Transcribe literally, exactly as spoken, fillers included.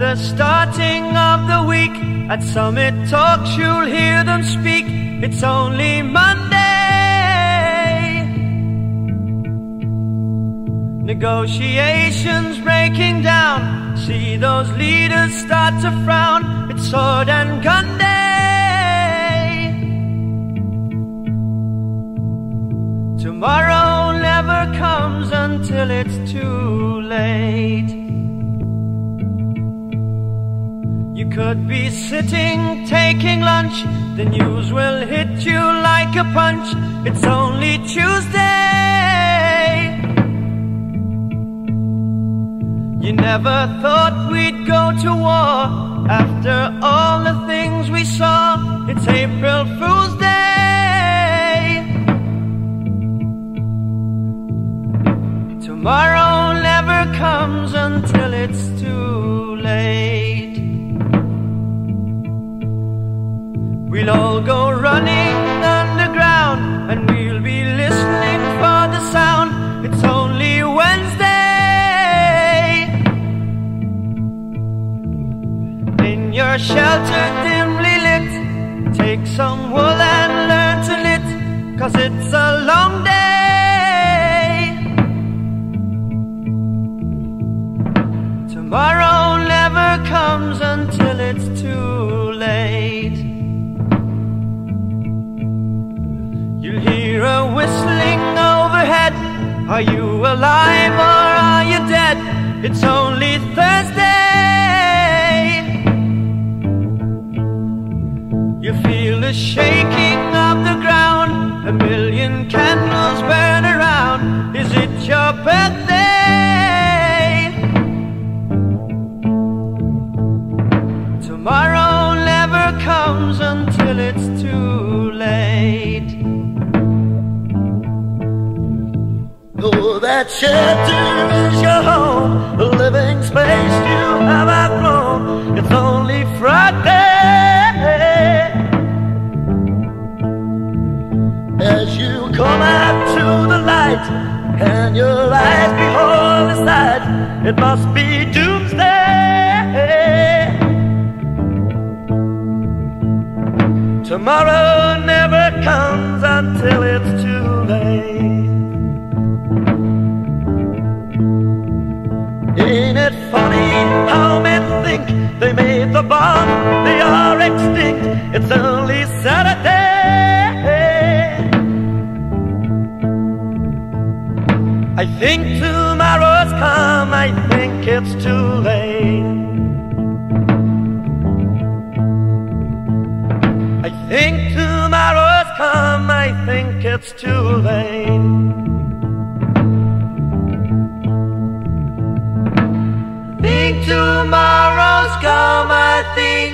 the starting of the week, at Summit Talks you'll hear them speak. It's only Monday. Negotiations breaking down, see those leaders start to frown. It's sword and gun day. Tomorrow never comes until it's too late. You could be sitting taking lunch, the news will hit you like a punch. It's only Tuesday. You never thought we'd go to war after all the things we saw. It's April Fool's Day. Tomorrow never comes until it's too late. We'll all go running underground and we'll be listening for the sound. It's only Wednesday. In your shelter dimly lit, take some wool and learn to knit, 'cause it's a long day. Tomorrow never comes until it's too late. You'll hear a whistling overhead. Are you alive or are you dead? It's only Thursday. You feel the shaking of the ground, a million candles burn around. Is it your birthday? Tomorrow never comes until it's too late. Oh, that shelter is your home, the living space you have outgrown. It's only Friday. As you come out to the light and your eyes behold the sight, it must be doomsday. Tomorrow never comes until it's too late. Ain't it funny how men think they made the bomb, they are extinct, it's only Saturday. I think tomorrow's come, I think it's too late. I think tomorrow's come, I think it's too late. Think tomorrow's come, I think